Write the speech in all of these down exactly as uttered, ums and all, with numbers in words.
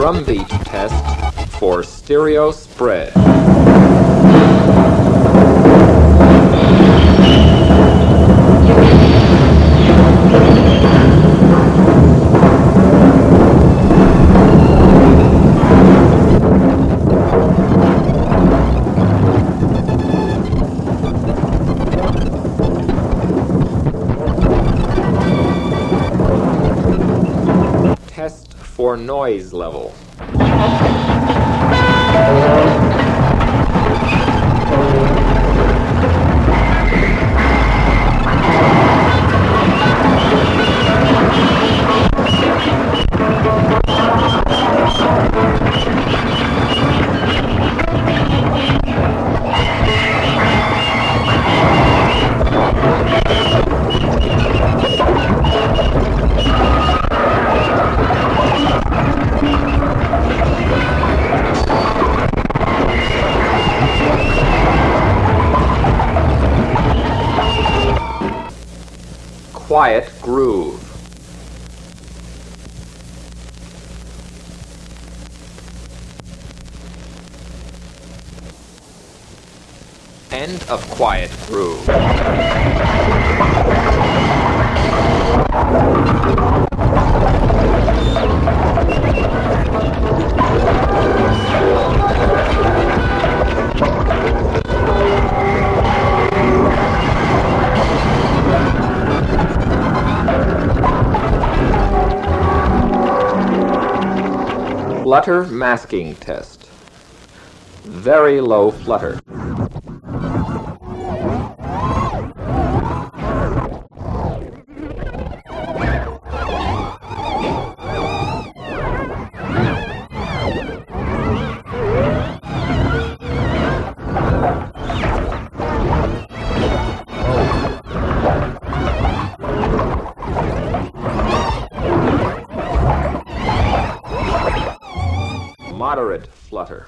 drumbeat test for stereo spread. Test for noise level. Quiet groove. End of quiet groove. Flutter masking test. Very low flutter. Moderate flutter.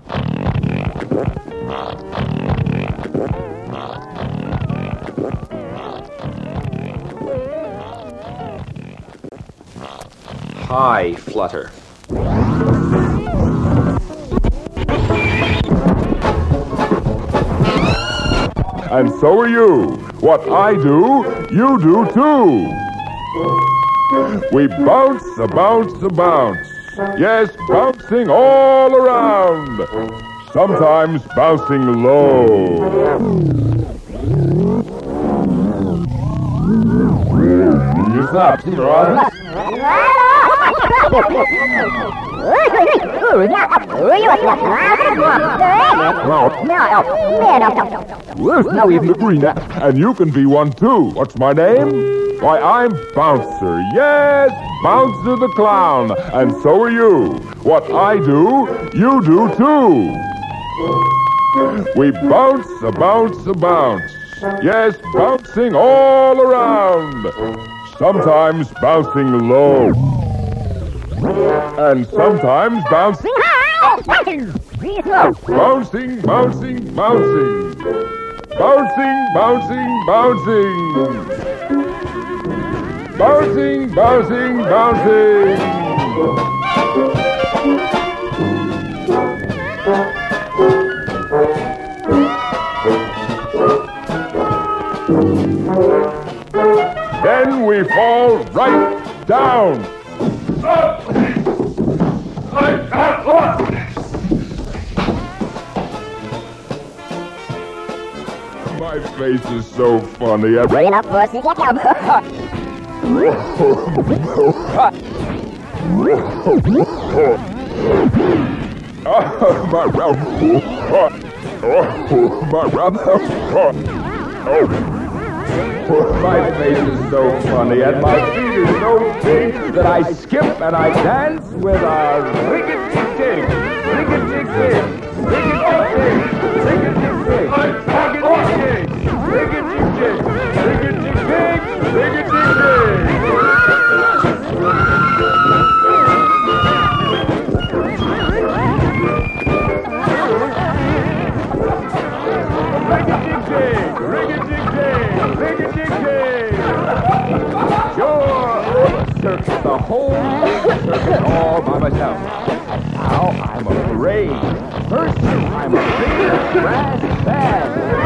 Hi, Flutter. And so are you. What I do, you do too. We bounce, a bounce, a bounce. Yes, bouncing all around. Sometimes bouncing low. You stop, see, Ross? Now even agree now. And you can be one too. What's my name? Why, I'm Bouncer. Yes, Bouncer the Clown. And so are you. What I do, you do too. We bounce, a bounce, a bounce. Yes, bouncing all around. Sometimes bouncing low. And sometimes bouncing high. Bouncing, bouncing, bouncing. Bouncing, bouncing, bouncing. Bouncing, bouncing, bouncing. Then we fall right down. My face is so funny. Bring up, pussy. Get down. Oh, my mouth. Oh, my mouth. Oh. My face is so funny and my feet are so big that I skip and I dance with a rig-a-tig-tig, rig-a-tig-tig, rig-a-tig-tig, rig-a-tig-tig, rig-a-tig-tig, rig-a-tig-tig, rig-a-tig-tig, rig-a-tig-tig, rig-a-tig-tig, rig-a-tig-tig. Sure, circus the whole circus all by myself. Now I'm afraid. First, I'm a big brass band.